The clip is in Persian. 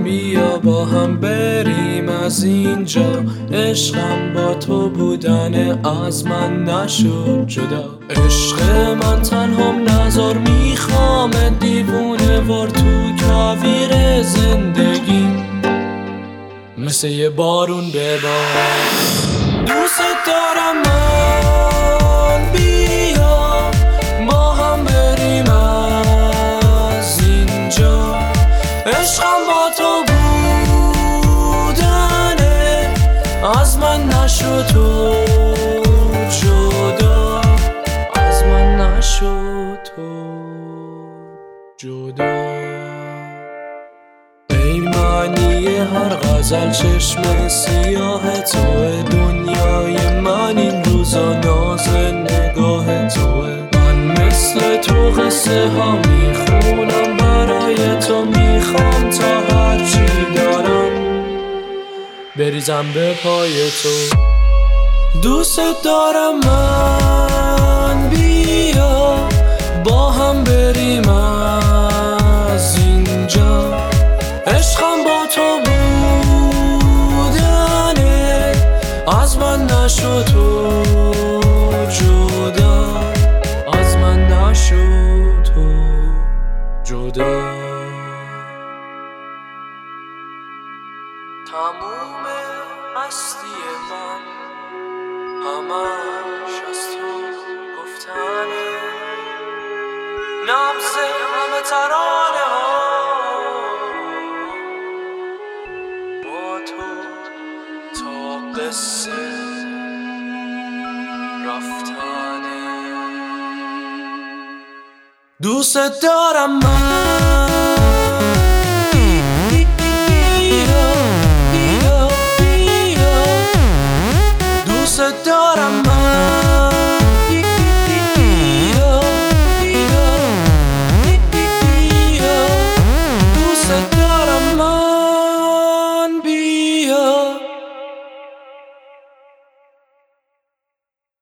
بیا با هم بریم از اینجا. عشقم با تو بودن از من نشد جدا. عشق من تنهام نذار، میخوام دیوونه وار تو کویر زندگی، مثل یه بارون ببار. دوست دارم من، بیا با هم بریم از اینجا. عشقم با تو بودنه از من نشد تو جدا، از من نشد تو جدا. ای معنی هر غزل چشم سیاه توه، دنیای من این روزا ناز نگاه توه. من مثل تو قصه ها میخونم برای تو، میخوام تا هرچی دارم بریزم به پای تو. دوست دارم من، بیا با هم بریم از اینجا. عشقم با تو بودنه از من نشد تو جدا، از من نشد تو جدا. تموم هستی من همش از تو گفتنه، نبض همه ترانه ها با تو تا قصه رفتنه. دوست دارم من،